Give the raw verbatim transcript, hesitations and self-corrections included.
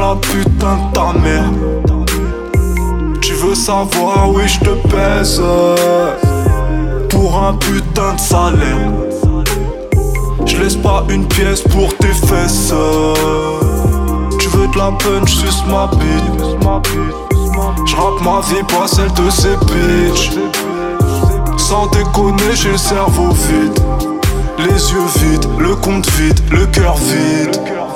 la putain de ta mère. Tu veux savoir, oui je te pèse pour un putain de salaire. Je laisse pas une pièce pour tes fesses. Tu veux de la punch, suce ma bite. J'rappe ma vie, pas celle de ces bitches. Sans déconner, j'ai le cerveau vide, les yeux vides, le compte vide, le cœur vide.